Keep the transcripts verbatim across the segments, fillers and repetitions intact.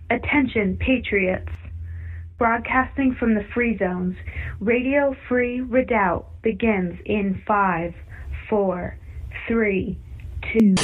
Attention, patriots. Broadcasting from the Free Zones, Radio Free Redoubt begins in five, four, three, two.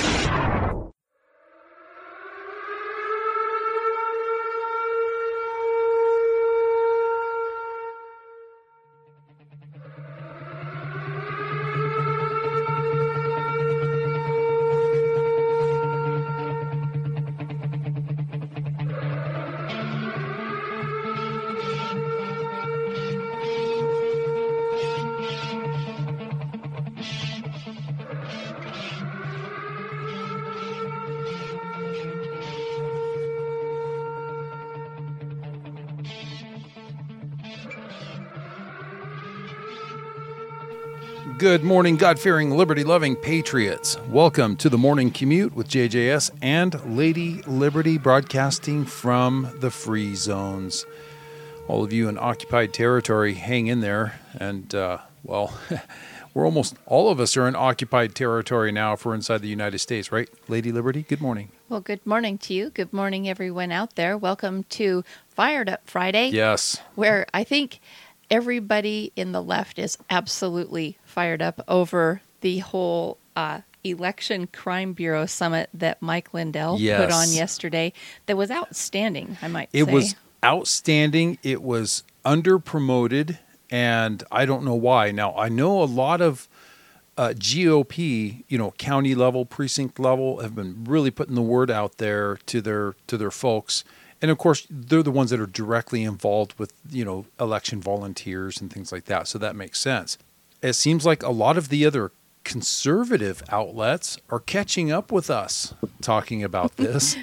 Good morning, God-fearing, liberty-loving patriots. Welcome to the Morning Commute with J J S and Lady Liberty, broadcasting from the Free Zones. All of you in occupied territory, hang in there. And, uh, well, we're almost, all of us are in occupied territory now if we're inside the United States, right? Lady Liberty, good morning. Well, good morning to you. Good morning, everyone out there. Welcome to Fired Up Friday. Yes. Where I think everybody in the left is absolutely fired up over the whole uh, Election Crime Bureau summit that Mike Lindell yes. put on yesterday. That was outstanding, I might it say. It was outstanding. It was under-promoted, and I don't know why. Now, I know a lot of uh, G O P, you know, county level, precinct level, have been really putting the word out there to their to their folks. And, of course, they're the ones that are directly involved with, you know, election volunteers and things like that. So that makes sense. It seems like a lot of the other conservative outlets are catching up with us talking about this.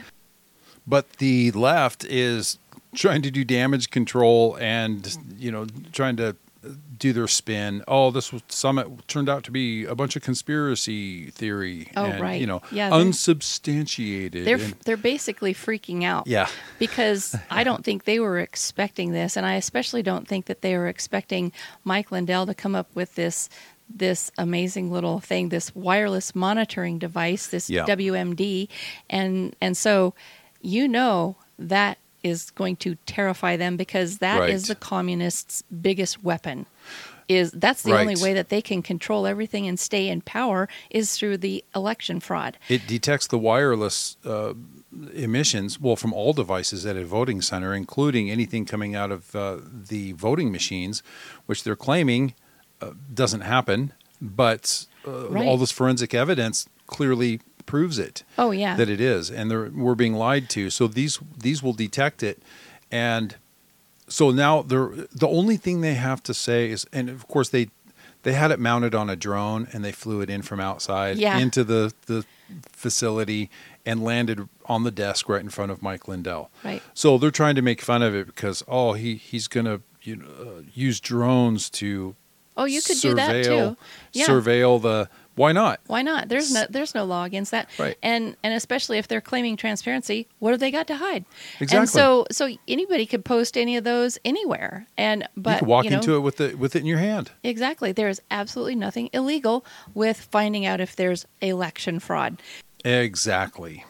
But the left is trying to do damage control and, you know, trying to do their spin. Oh, this summit turned out to be a bunch of conspiracy theory. Oh, and, right. You know, yeah, they're, unsubstantiated. They're and, they're basically freaking out. Yeah. Because I don't think they were expecting this, and I especially don't think that they were expecting Mike Lindell to come up with this this amazing little thing, this wireless monitoring device, this yeah. W M D, and and so you know that is going to terrify them because that right. is the communists' biggest weapon. Is that's the right. only way that they can control everything and stay in power is through the election fraud. It detects the wireless uh, emissions, well, from all devices at a voting center, including anything coming out of uh, the voting machines, which they're claiming uh, doesn't happen, but uh, right. all this forensic evidence clearly proves it. Oh yeah, that it is, and they're, we're being lied to. So these these will detect it, and so now they're the only thing they have to say is, and of course they they had it mounted on a drone and they flew it in from outside yeah. into the the facility and landed on the desk right in front of Mike Lindell. Right. So they're trying to make fun of it because oh he he's gonna you know uh, use drones to oh you could surveil, do that too. Yeah. Surveil the. Why not? Why not? There's no there's no law against that. Right. And and especially if they're claiming transparency, what have they got to hide? Exactly. And so so anybody could post any of those anywhere. And but you could walk you know, into it with it with it in your hand. Exactly. There is absolutely nothing illegal with finding out if there's election fraud. Exactly.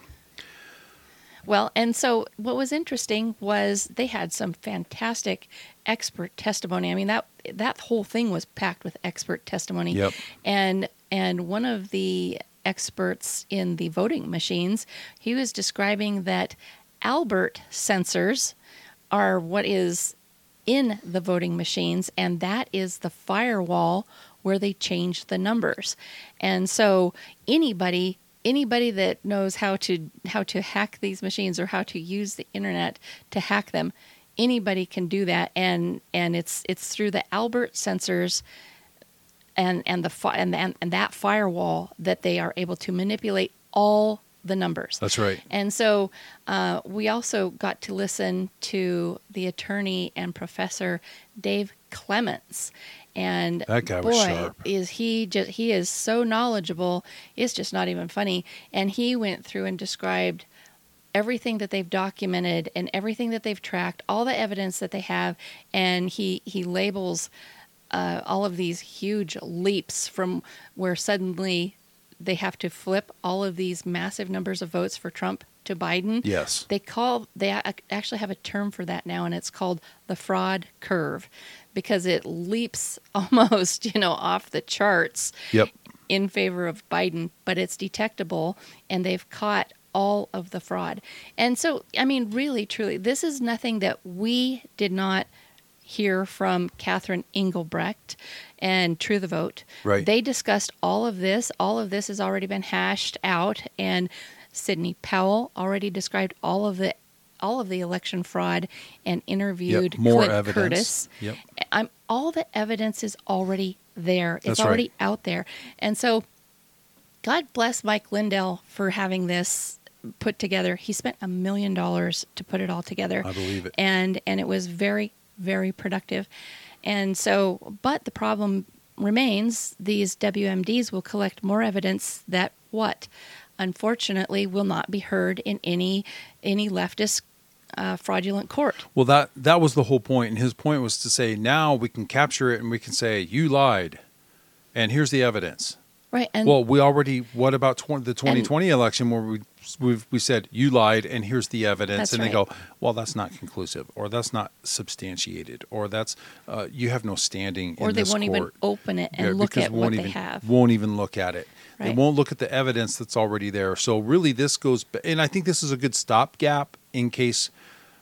Well, and so what was interesting was they had some fantastic expert testimony. I mean, that that whole thing was packed with expert testimony. Yep. And and one of the experts in the voting machines, he was describing that Albert sensors are what is in the voting machines, and that is the firewall where they change the numbers. And so anybody Anybody that knows how to how to hack these machines or how to use the internet to hack them, anybody can do that, and and it's it's through the Albert sensors and and the fi- and, and and that firewall that they are able to manipulate all the numbers. That's right. And so uh, we also got to listen to the attorney and professor Dave Clements. And that guy boy, was sharp. is he just he is so knowledgeable. It's just not even funny. And he went through and described everything that they've documented and everything that they've tracked, all the evidence that they have, and he he labels uh, all of these huge leaps from where suddenly they have to flip all of these massive numbers of votes for Trump to Biden. Yes. They call they a- actually have a term for that now, and it's called the fraud curve, because it leaps almost, you know, off the charts Yep. in favor of Biden, but it's detectable, and they've caught all of the fraud. And so, I mean, really, truly, this is nothing that we did not hear from Catherine Engelbrecht and True the Vote. Right. They discussed all of this. All of this has already been hashed out, and Sidney Powell already described all of the all of the election fraud and interviewed Yep. More Clint evidence. Curtis. Yep. I'm, all the evidence is already there. It's That's already right. out there. And so God bless Mike Lindell for having this put together. He spent a million dollars to put it all together. I believe it. And and it was very, very productive. And so, but the problem remains, these W M Ds will collect more evidence that what? Unfortunately, will not be heard in any any leftist uh, fraudulent court. Well, that that was the whole point, and his point was to say now we can capture it and we can say you lied, and here's the evidence. Right. And Well, we already. What about tw- the twenty twenty election where we we've, we said you lied and here's the evidence, That's and they right. go, well, that's not conclusive, or that's not substantiated, or that's uh, you have no standing or in they this won't even court. open it and Yeah, look because at won't what even, they have. Won't even look at it. They Right. won't look at the evidence that's already there. So really, this goes, b- and I think this is a good stopgap in case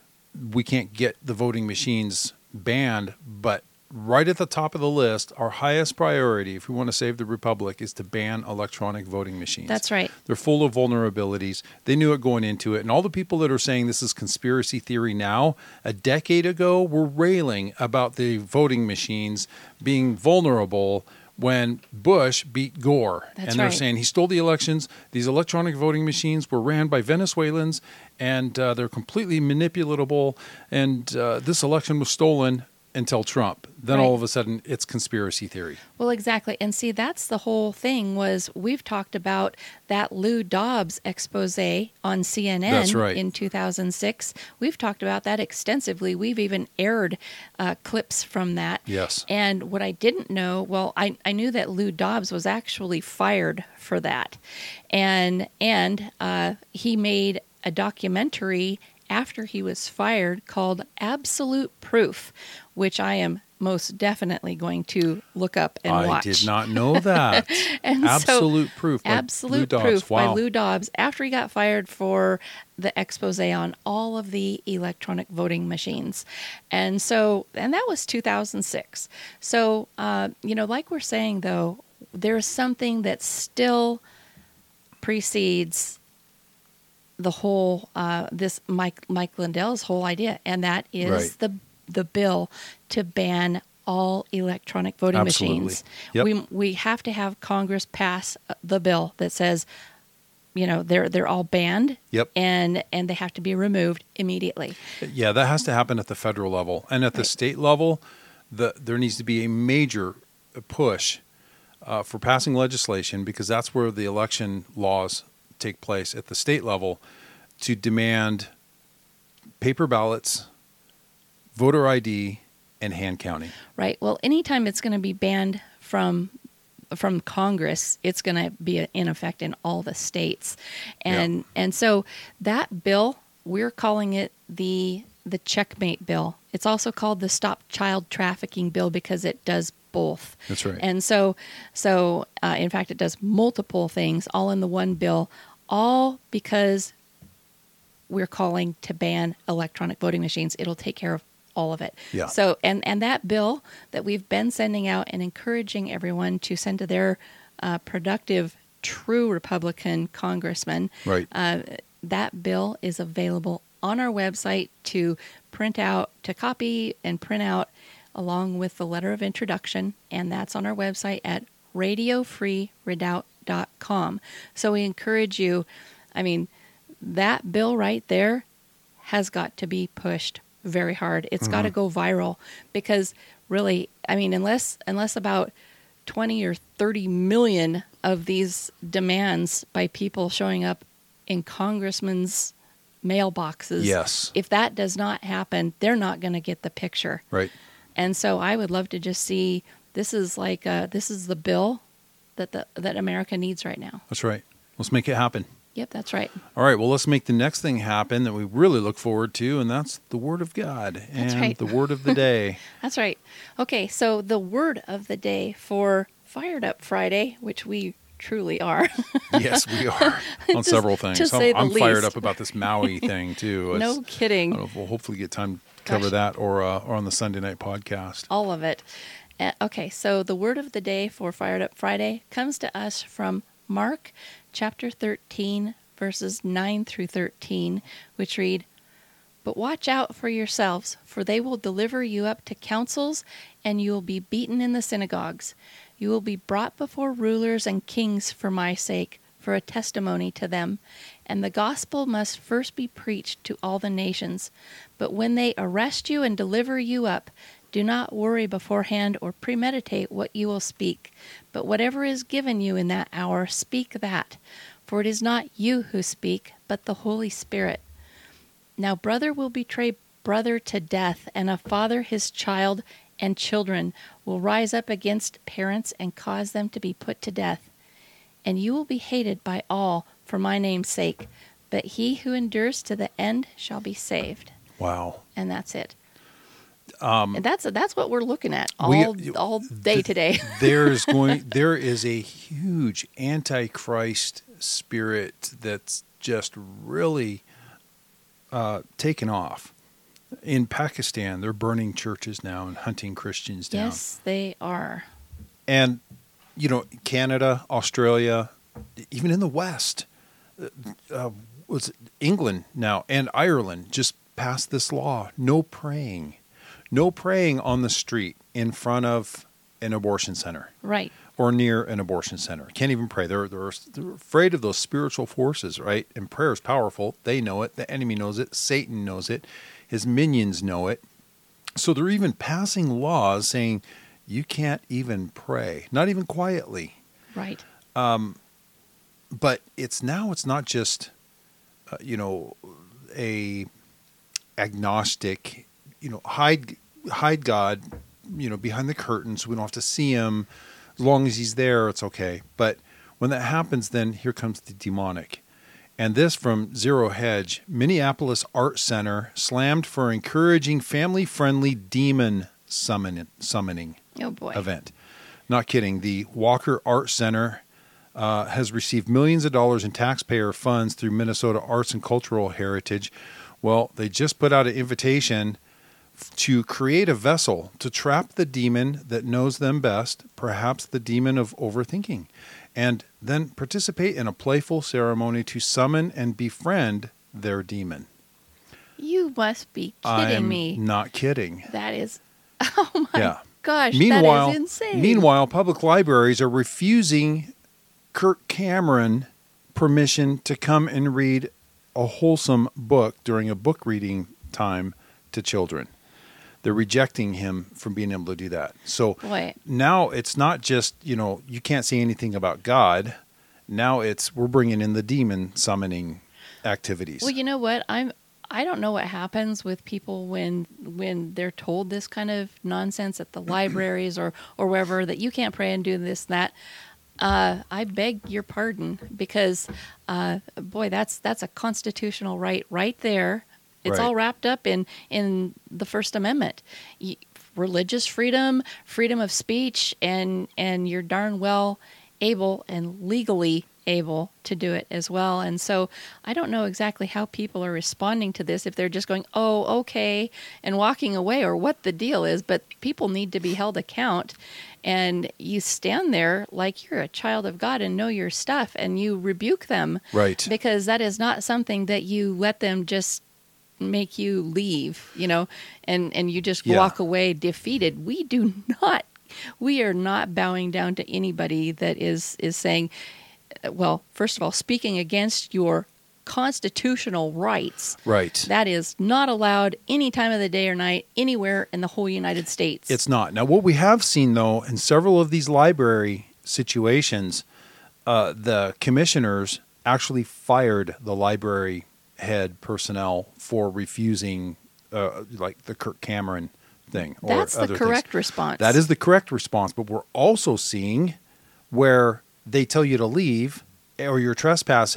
we can't get the voting machines banned. But right at the top of the list, our highest priority, if we want to save the republic, is to ban electronic voting machines. That's right. They're full of vulnerabilities. They knew it going into it. And all the people that are saying this is conspiracy theory now, a decade ago, were railing about the voting machines being vulnerable when Bush beat Gore. That's and they're right. saying he stole the elections. These electronic voting machines were ran by Venezuelans, and uh, they're completely manipulatable. And uh, this election was stolen until Trump. Then Right. all of a sudden, it's conspiracy theory. Well, exactly. And see, that's the whole thing was we've talked about that Lou Dobbs expose on C N N That's right. in two thousand six. We've talked about that extensively. We've even aired uh, clips from that. Yes. And what I didn't know, well, I, I knew that Lou Dobbs was actually fired for that. And, and uh, he made a documentary after he was fired called Absolute Proof, which I am most definitely going to look up and I watch. did not know that. And so- Absolute Proof. by Lou Absolute Dobbs. Proof by Wow. Lou Dobbs after he got fired for the expose on all of the electronic voting machines. And so, and that was two thousand six. So, uh, you know, like we're saying, though, there's something that still precedes the whole, uh, this Mike, Mike Lindell's whole idea, and that is Right. the the bill to ban all electronic voting Absolutely. machines. Yep. We we have to have Congress pass uh, the bill that says, you know, they're they're all banned. Yep. And and they have to be removed immediately. Yeah, that has to happen at the federal level. And at the Right. state level, the, there needs to be a major push uh, for passing legislation, because that's where the election laws take place at the state level, to demand paper ballots, voter I D, and hand counting. Right. Well, anytime it's going to be banned from from Congress, it's going to be in effect in all the states. And and so that bill, we're calling it the the checkmate bill. It's also called the Stop Child Trafficking bill because it does both. That's right. And so so uh, in fact it does multiple things all in the one bill, all because we're calling to ban electronic voting machines. It'll take care of all of it. Yeah. So, and, and that bill that we've been sending out and encouraging everyone to send to their uh, productive, true Republican congressman, Right. uh, that bill is available on our website to print out, to copy and print out along with the letter of introduction. And that's on our website at radio free redoubt dot com. So we encourage you, I mean, that bill right there has got to be pushed very hard. It's got to go viral because really, I mean, unless unless about twenty or thirty million of these demands by people showing up in congressmen's mailboxes, Yes. if that does not happen, they're not going to get the picture. Right. And so I would love to just see this is like uh, this is the bill that the that America needs right now. That's right. Let's make it happen. Yep, that's right. All right, well, let's make the next thing happen that we really look forward to, and that's the Word of God That's and right. the Word of the day. That's right. Okay, so the word of the day for Fired Up Friday, which we truly are. Yes, we are on Just- several things. to say the I'm fired least. up about this Maui thing, too. It's- No kidding. I don't know if we'll hopefully get time to cover Gosh. that or, uh, or on the Sunday night podcast. All of it. Uh, okay, so the word of the day for Fired Up Friday comes to us from Mark chapter thirteen, verses nine through thirteen, which read, "But watch out for yourselves, for they will deliver you up to councils, and you will be beaten in the synagogues. You will be brought before rulers and kings for my sake, for a testimony to them. And the gospel must first be preached to all the nations. But when they arrest you and deliver you up, do not worry beforehand or premeditate what you will speak, but whatever is given you in that hour, speak that. For it is not you who speak, but the Holy Spirit. Now brother will betray brother to death, and a father his child, and children will rise up against parents and cause them to be put to death. And you will be hated by all for my name's sake, but he who endures to the end shall be saved." Wow. And that's it. Um, and that's that's what we're looking at We- all all day th- today. There's going, there is a huge antichrist spirit that's just really uh, taken off. In Pakistan, they're burning churches now and hunting Christians down. Yes, they are. And, you know, Canada, Australia, even in the West, uh, uh, was it England now and Ireland just passed this law. No praying. No praying on the street in front of an abortion center Right. or near an abortion center. Can't even pray. They're, they're, they're afraid of those spiritual forces, right? And prayer is powerful. They know it. The enemy knows it. Satan knows it. His minions know it. So they're even passing laws saying you can't even pray, not even quietly. Right. But it's now it's not just, uh, you know, a agnostic, you know, hide hide God, you know, behind the curtains. We don't have to see him. As long as he's there, it's okay. But when that happens, then here comes the demonic. And this from Zero Hedge, Minneapolis Art Center slammed for encouraging family-friendly demon summon, summoning Oh boy. event. Not kidding. The Walker Art Center uh, has received millions of dollars in taxpayer funds through Minnesota Arts and Cultural Heritage. Well, they just put out an invitation f- to create a vessel to trap the demon that knows them best, perhaps the demon of overthinking, and then participate in a playful ceremony to summon and befriend their demon. You must be kidding I'm me. not kidding. That is, oh my Yeah. gosh, Meanwhile, that is insane. meanwhile, public libraries are refusing Kirk Cameron permission to come and read a wholesome book during a book reading time to children. They're rejecting him from being able to do that. So Boy. now it's not just, you know, you can't say anything about God. Now it's we're bringing in the demon summoning activities. Well, you know what? I'm I don't know what happens with people when when they're told this kind of nonsense at the libraries or or wherever that you can't pray and do this and that. Uh, I beg your pardon because, uh, boy, that's that's a constitutional right right there. It's Right. all wrapped up in in the First Amendment, y- religious freedom, freedom of speech, and and you're darn well able and legally able to do it as well. And so I don't know exactly how people are responding to this, if they're just going, oh, okay, and walking away, or what the deal is. But people need to be held account. And you stand there like you're a child of God and know your stuff, and you rebuke them. Right. Because that is not something that you let them just make you leave, you know, and, and you just Yeah. walk away defeated. We do not, we are not bowing down to anybody that is, is saying, well, first of all, speaking against your constitutional rights. Right. That is not allowed any time of the day or night, anywhere in the whole United States. It's not. Now, what we have seen, though, in several of these library situations, uh, the commissioners actually fired the library head personnel for refusing, uh, like the Kirk Cameron thing. Or That's the other correct things. response. That is the correct response. But we're also seeing where they tell you to leave or you're trespassing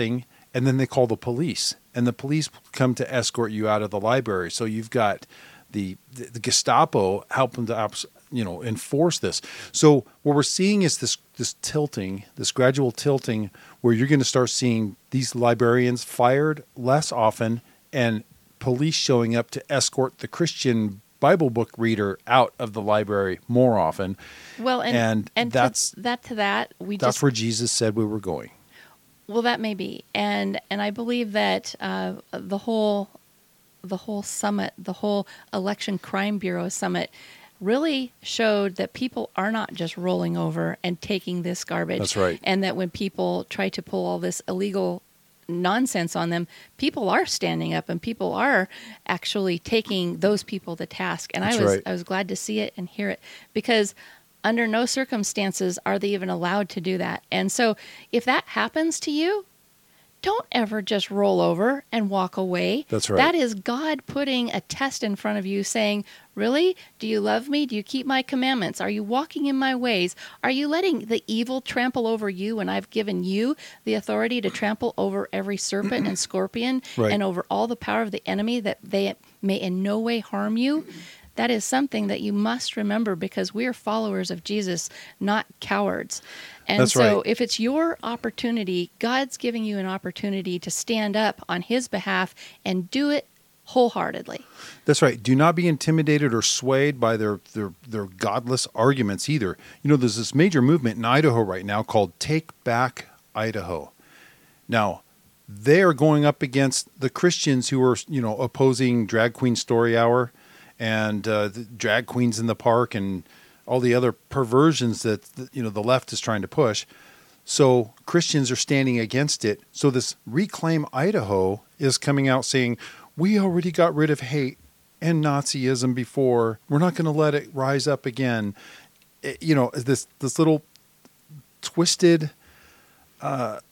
and then they call the police, and the police come to escort you out of the library. So you've got the the, the Gestapo helping to, you know, enforce this. So what we're seeing is this this tilting, this gradual tilting, where you're going to start seeing these librarians fired less often, and police showing up to escort the Christian Bible book reader out of the library more often. Well, and and, and that's to that to that we that's just, where Jesus said we were going. Well, that may be, and and I believe that uh, the whole the whole summit, the whole Election Crime Bureau summit, really showed that people are not just rolling over and taking this garbage. That's right. And that when people try to pull all this illegal nonsense on them, people are standing up and people are actually taking those people to task. And That's I was right. I was glad to see it and hear it, because under no circumstances are they even allowed to do that. And so if that happens to you, don't ever just roll over and walk away. That's right. That is God putting a test in front of you saying, really? Do you love me? Do you keep my commandments? Are you walking in my ways? Are you letting the evil trample over you when I've given you the authority to trample over every serpent and scorpion Right. and over all the power of the enemy, that they may in no way harm you? That is something that you must remember, because we are followers of Jesus, not cowards. And That's so right. if it's your opportunity, God's giving you an opportunity to stand up on his behalf and do it wholeheartedly. That's right. Do not be intimidated or swayed by their, their, their godless arguments either. You know, there's this major movement in Idaho right now called Take Back Idaho. Now, they are going up against the Christians who are, you know, opposing Drag Queen Story Hour and uh, the drag queens in the park and all the other perversions that, you know, the left is trying to push. So Christians are standing against it. So this Reclaim Idaho is coming out saying, we already got rid of hate and Nazism before. We're not going to let it rise up again. It, you know, this this little twisted uh,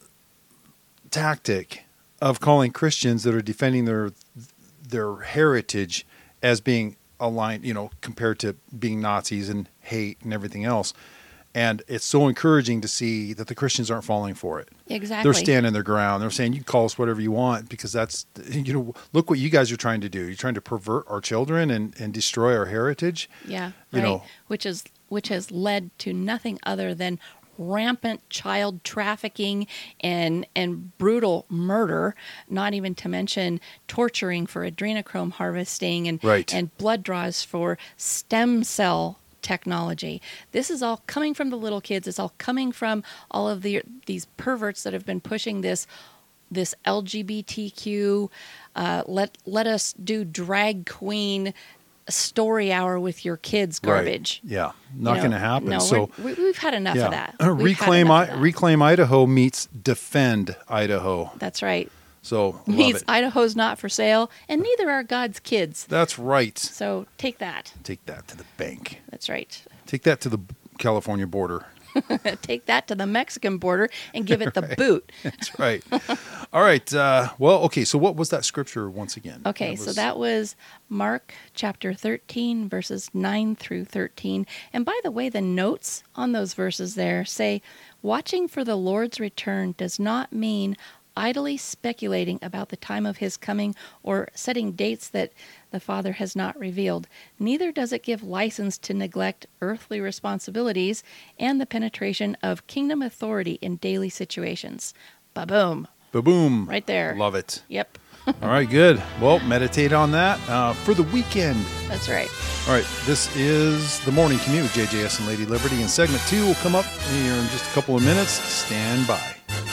tactic of calling Christians that are defending their their heritage as being aligned, you know, compared to being Nazis and hate and everything else. And it's so encouraging to see that the Christians aren't falling for it. Exactly. They're standing their ground. They're saying, you call us whatever you want, because that's, you know, look what you guys are trying to do. You're trying to pervert our children and, and destroy our heritage. Yeah, You right. know. Which is which has led to nothing other than rampant child trafficking and and brutal murder, not even to mention torturing for adrenochrome harvesting and Right. and blood draws for stem cell technology. This is all coming from the little kids. It's all coming from all of the these perverts that have been pushing this this L G B T Q uh, let let us do drag queen story hour with your kids garbage. Right. Yeah, not You know, going to happen. No, so we're- we, we've had enough yeah. of that. Uh, We've had Reclaim enough I, of that. Reclaim Idaho meets Defend Idaho. That's right. So love Means it. Idaho's not for sale, and neither are God's kids. That's right. So take that. Take that to the bank. That's right. Take that to the California border. Take that to the Mexican border and give it the boot. That's right. All right. Uh, well, okay. So what was that scripture once again? Okay, That so was- that was Mark chapter thirteen, verses nine through thirteen. And by the way, the notes on those verses there say, watching for the Lord's return does not mean idly speculating about the time of his coming or setting dates that the Father has not revealed. Neither does it give license to neglect earthly responsibilities and the penetration of kingdom authority in daily situations. Ba-boom. Ba-boom. Right there. Love it. Yep, All right. Good. Well, meditate on that uh, for the weekend. that's right. All right. This is the Morning Commute with J J S and Lady Liberty. And segment two will come up here in just a couple of minutes. Stand by.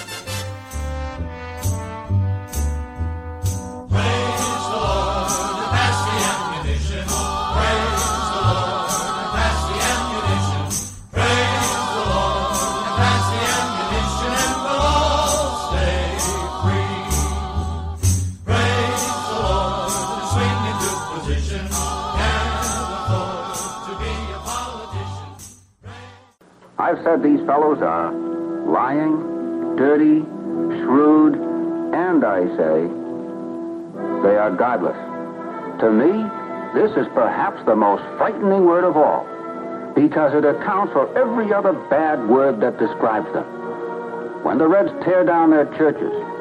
I've said these fellows are lying, dirty, shrewd, and I say they are godless. To me, this is perhaps the most frightening word of all, because it accounts for every other bad word that describes them. When the Reds tear down their churches,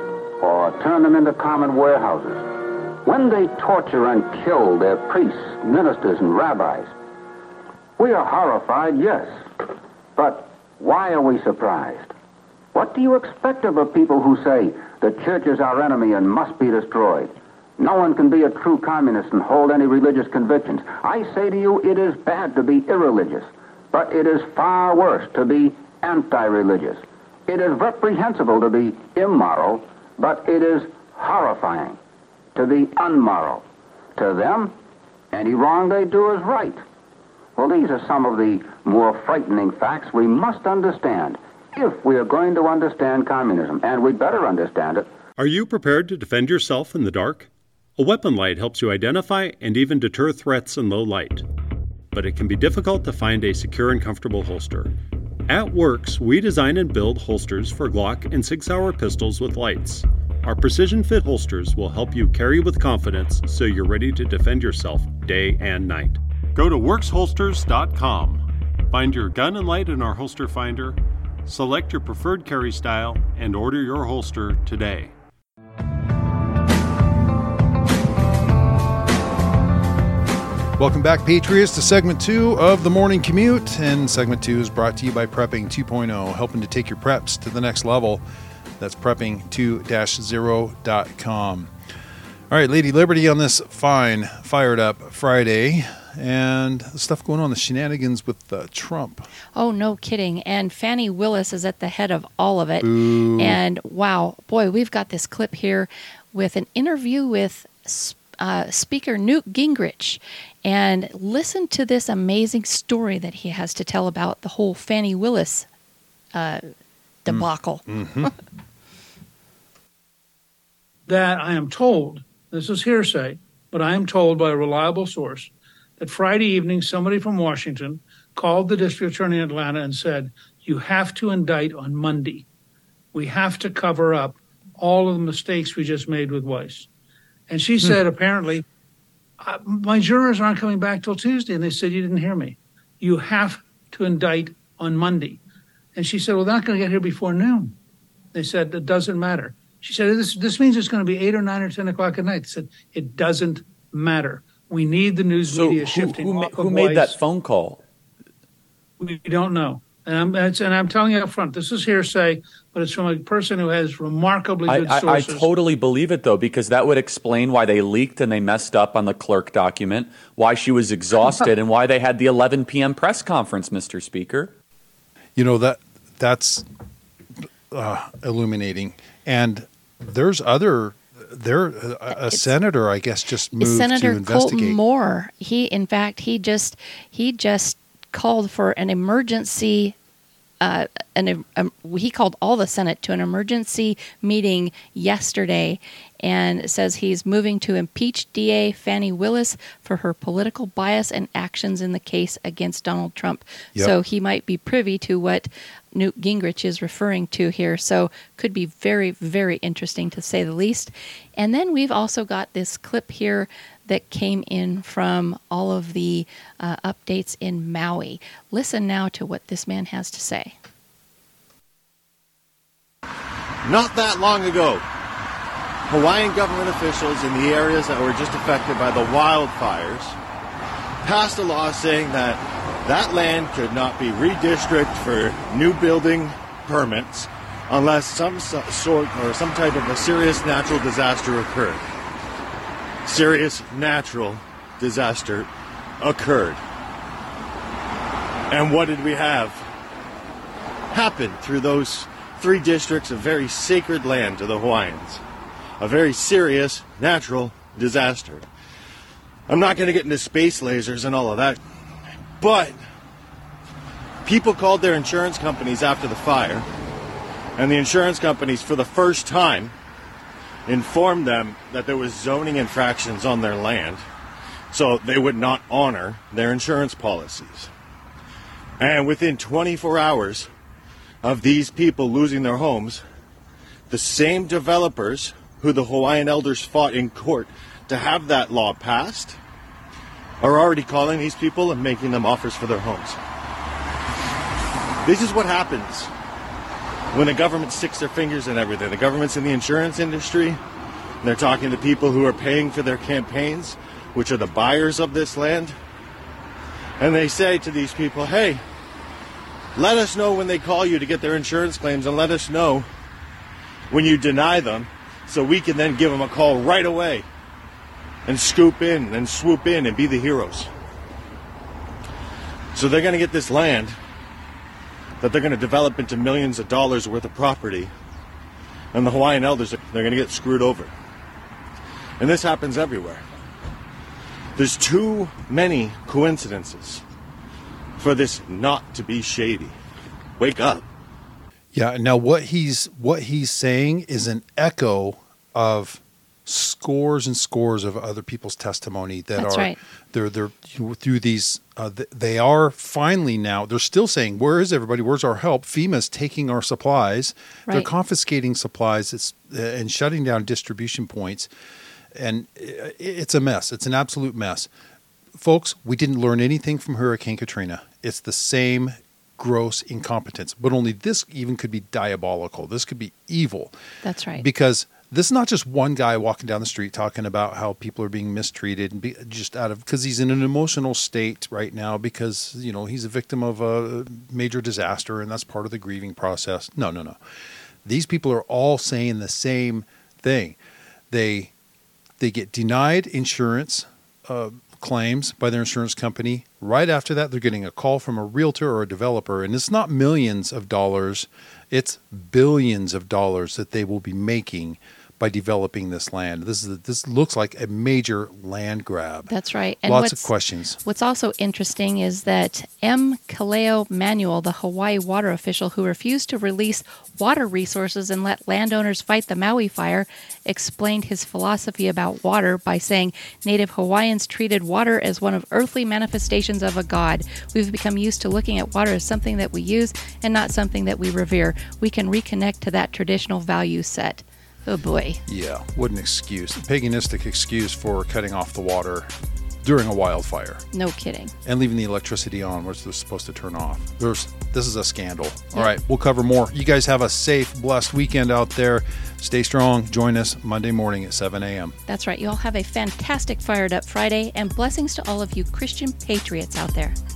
or turn them into common warehouses, when they torture and kill their priests, ministers, and rabbis, we are horrified, yes. But why are we surprised? What do you expect of a people who say the church is our enemy and must be destroyed? No one can be a true communist and hold any religious convictions. I say to you, it is bad to be irreligious, but it is far worse to be anti-religious. It is reprehensible to be immoral, but it is horrifying to be unmoral. To them, any wrong they do is right. Well, these are some of the more frightening facts we must understand if we are going to understand communism, and we'd better understand it. Are you prepared to defend yourself in the dark? A weapon light helps you identify and even deter threats in low light. But it can be difficult to find a secure and comfortable holster. At Works, we design and build holsters for Glock and Sig Sauer pistols with lights. Our precision fit holsters will help you carry with confidence so you're ready to defend yourself day and night. Go to works holsters dot com. Find your gun and light in our holster finder, select your preferred carry style, and order your holster today. Welcome back, Patriots, to segment two of the Morning Commute. And segment two is brought to you by Prepping two point oh, helping to take your preps to the next level. That's prepping two dash zero dot com. All right, Lady Liberty on this fine, fired up Friday. And the stuff going on, the shenanigans with uh, Trump. Oh, no kidding. And Fani Willis is at the head of all of it. Ooh. And wow, boy, we've got this clip here with an interview with uh, Speaker Newt Gingrich. And listen to this amazing story that he has to tell about the whole Fani Willis uh, debacle. Mm-hmm. That I am told, this is hearsay, but I am told by a reliable source, that Friday evening somebody from Washington called the district attorney in Atlanta and said, you have to indict on Monday. We have to cover up all of the mistakes we just made with Weiss. And she hmm. said, apparently, uh, my jurors aren't coming back till Tuesday. And they said, you didn't hear me. You have to indict on Monday. And she said, well, they're not going to get here before noon. They said, it doesn't matter. She said, this, this means it's going to be eight or nine or ten o'clock at night. They said, it doesn't matter. We need the news so media who, shifting. Who, off who of made Weiss. that phone call? We don't know. And I'm, and I'm telling you up front, this is hearsay, but it's from a person who has remarkably good I, I, sources. I totally believe it, though, because that would explain why they leaked and they messed up on the clerk document, why she was exhausted, and why they had the eleven p.m. press conference, Mister Speaker. You know, that that's uh, illuminating. And there's other... There, a, a senator, I guess, just moved Senator to investigate. Colton Moore. He, in fact, he just he just called for an emergency. Uh, an um, he called all the Senate to an emergency meeting yesterday, and says he's moving to impeach D A Fani Willis for her political bias and actions in the case against Donald Trump. Yep. So he might be privy to what Newt Gingrich is referring to here. So could be very, very interesting to say the least. And then we've also got this clip here that came in from all of the uh, updates in Maui. Listen now to what this man has to say. Not that long ago, Hawaiian government officials in the areas that were just affected by the wildfires passed a law saying that that land could not be redistricted for new building permits unless some sort or some type of a serious natural disaster occurred. Serious natural disaster occurred. And what did we have happen through those three districts of very sacred land to the Hawaiians? A very serious natural disaster. I'm not going to get into space lasers and all of that, but people called their insurance companies after the fire, and the insurance companies, for the first time, informed them that there was zoning infractions on their land, so they would not honor their insurance policies. And within twenty-four hours of these people losing their homes, the same developers who the Hawaiian elders fought in court to have that law passed are already calling these people and making them offers for their homes. This is what happens when the government sticks their fingers in everything. The government's in the insurance industry, and they're talking to people who are paying for their campaigns, which are the buyers of this land. And they say to these people, hey, let us know when they call you to get their insurance claims, and let us know when you deny them, so we can then give them a call right away and scoop in and swoop in and be the heroes. So they're going to get this land that they're going to develop into millions of dollars worth of property, and the Hawaiian elders, they're going to get screwed over. And this happens everywhere. There's too many coincidences for this not to be shady. Wake up. Yeah. Now, what he's what he's saying is an echo of scores and scores of other people's testimony that That's are right. they're they're through these. Uh, they are finally now. They're still saying, "Where is everybody? Where's our help?" FEMA's taking our supplies. Right. They're confiscating supplies. It's, uh, and shutting down distribution points. And it's a mess. It's an absolute mess. Folks, we didn't learn anything from Hurricane Katrina. It's the same gross incompetence, but only this even could be diabolical. This could be evil. That's right. Because this is not just one guy walking down the street talking about how people are being mistreated and be, just out of, because he's in an emotional state right now because, you know, he's a victim of a major disaster and that's part of the grieving process. No, no, no. These people are all saying the same thing. They They get denied insurance uh, claims by their insurance company. Right after that, they're getting a call from a realtor or a developer. And it's not millions of dollars. It's billions of dollars that they will be making by developing this land. This is this looks like a major land grab. That's right. And Lots of what's- questions. What's also interesting is that M. Kaleo Manuel, the Hawaii water official who refused to release water resources and let landowners fight the Maui fire, explained his philosophy about water by saying Native Hawaiians treated water as one of earthly manifestations of a god. We've become used to looking at water as something that we use and not something that we revere. We can reconnect to that traditional value set. Oh boy. Yeah, what an excuse. A paganistic excuse for cutting off the water during a wildfire. No kidding. And leaving the electricity on, which was supposed to turn off. There's, this is a scandal. Yeah. All right, we'll cover more. You guys have a safe, blessed weekend out there. Stay strong. Join us Monday morning at seven a.m. That's right. You all have a fantastic Fired Up Friday, and blessings to all of you Christian patriots out there.